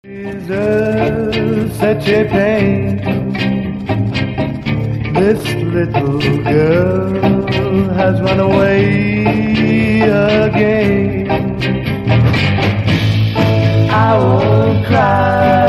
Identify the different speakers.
Speaker 1: Jesus, such a pain. This little girl has run away again. I will cry.